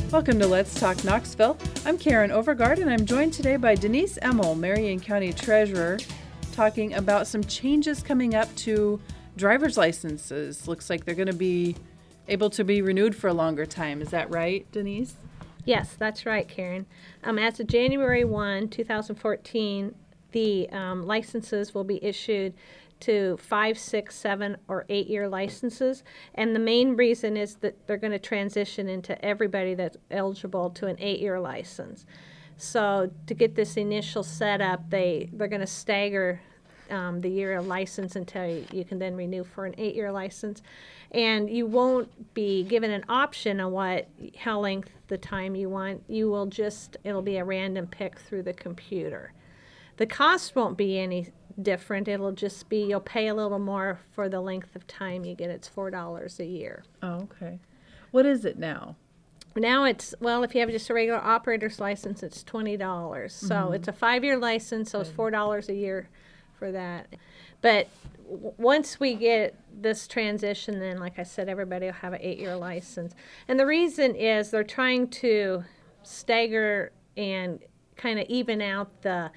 Welcome to Let's Talk Knoxville. I'm Karen Overgard, and I'm joined today by Denise Emmel, Marion County Treasurer, talking about some changes coming up to driver's licenses. Looks like they're going to be able to be renewed for a longer time. Is that right, Denise? Yes, that's right, Karen. As of January 1, 2014, the licenses will be issued to 5, 6, 7, or 8-year licenses. And the main reason is that they're going to transition into everybody that's eligible to an 8-year license. So to get this initial setup, they're going to stagger the year of license until you can then renew for an 8-year license. And you won't be given an option on how length the time you want. It'll be a random pick through the computer. The cost won't be any different. It'll just be you'll pay a little more for the length of time you get. It's $4 a year. Oh, okay. What is it now? Now if you have just a regular operator's license, it's $20. So it's a 5-year license, so it's $4 a year for that. But once we get this transition, then, like I said, everybody will have an 8-year license. And the reason is they're trying to stagger and kind of even out the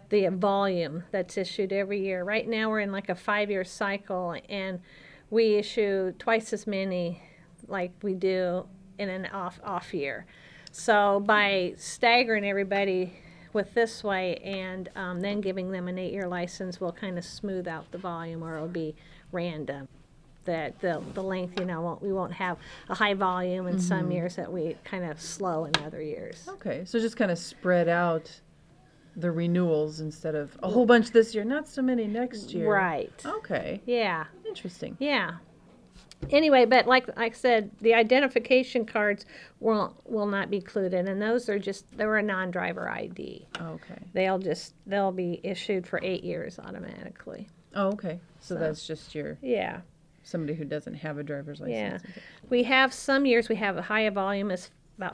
volume that's issued every year. Right now we're in like a 5-year cycle, and we issue twice as many like we do in an off year. So by staggering everybody with this way and then giving them an 8-year license, we'll kind of smooth out the volume, or it'll be random. That the length, we won't have a high volume in some years that we kind of slow in other years. Okay, so just kind of spread out the renewals instead of a whole bunch this year, not so many next year. Right. Okay. Yeah. Interesting. Yeah. Anyway, but like I said, the identification cards will not be included, and they're a non-driver ID. Okay. They'll be issued for 8 years automatically. Oh, okay. So that's just somebody who doesn't have a driver's license. Yeah. We have some years we have a higher volume as about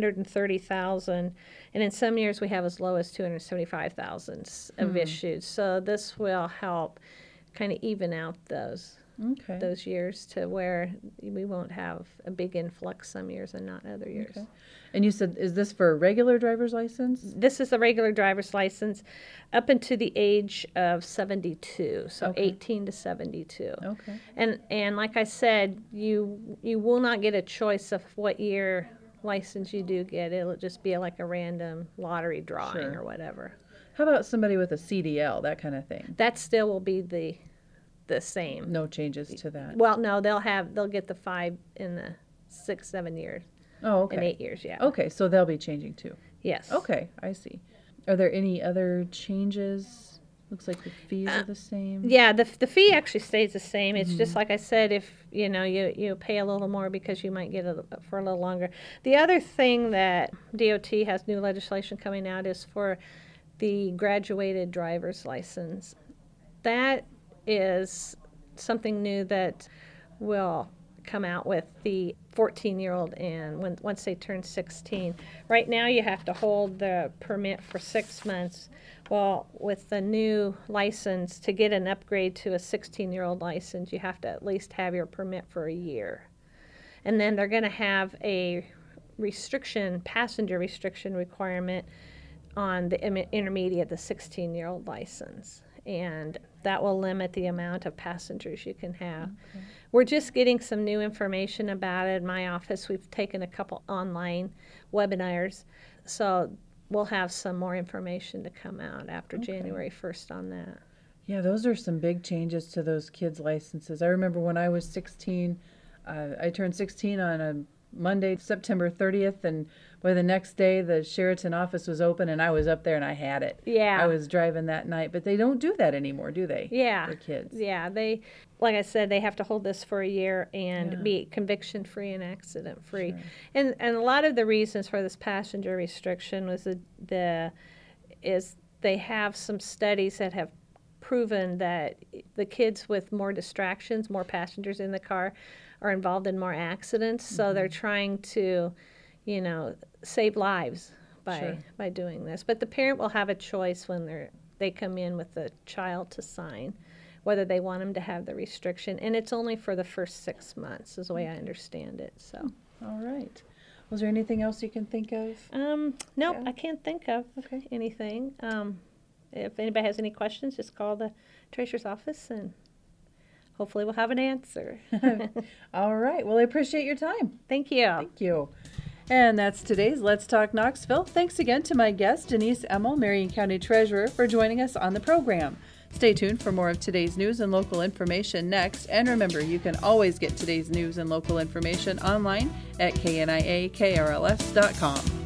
530,000, and in some years we have as low as 275,000 of issued. So this will help kind of even out those years to where we won't have a big influx some years and not other years. Okay. And you said, is this for a regular driver's license? This is a regular driver's license up into the age of 72, so 18 to 72. Okay. And like I said, you will not get a choice of what year license you do get. It'll just be like a random lottery drawing or whatever. How about somebody with a CDL, that kind of thing? That still will be the same. No changes to that. Well, no, they'll get the 5 in the 6, 7 years. Oh, okay. In 8 years, yeah. Okay, so they'll be changing too. Yes. Okay, I see. Are there any other changes? Looks like the fees are the same. Yeah, the fee actually stays the same. It's just like I said, if you pay a little more because you might get it for a little longer. The other thing that DOT has new legislation coming out is for the graduated driver's license. That is something new that will come out with the 14-year-old and once they turn 16. Right now you have to hold the permit for 6 months. Well, with the new license, to get an upgrade to a 16-year-old license, you have to at least have your permit for a year. And then they're going to have a passenger restriction requirement on the intermediate, the 16-year-old license. And that will limit the amount of passengers you can have. Okay. We're just getting some new information about it. In my office, we've taken a couple online webinars. So we'll have some more information to come out after January 1st on that. Yeah, those are some big changes to those kids' licenses. I remember when I was 16, I turned 16 on a Monday, September 30th, and by the next day the Sheraton office was open and I was up there and I had it. Yeah. I was driving that night, but they don't do that anymore, do they? Yeah. For kids. Yeah, like I said, they have to hold this for a year and be conviction-free and accident-free. Sure. And a lot of the reasons for this passenger restriction was they have some studies that have proven that the kids with more distractions, more passengers in the car, are involved in more accidents. So they're trying to, save lives by doing this. But the parent will have a choice when they come in with the child to sign, whether they want them to have the restriction. And it's only for the first 6 months, is the way I understand it. So. All right. Was there anything else you can think of? Nope, Yeah. I can't think of Okay. anything. If anybody has any questions, just call the treasurer's office and hopefully we'll have an answer. All right. Well, I appreciate your time. Thank you. Thank you. And that's today's Let's Talk Knoxville. Thanks again to my guest, Denise Emmel, Marion County Treasurer, for joining us on the program. Stay tuned for more of today's news and local information next. And remember, you can always get today's news and local information online at kniakrls.com.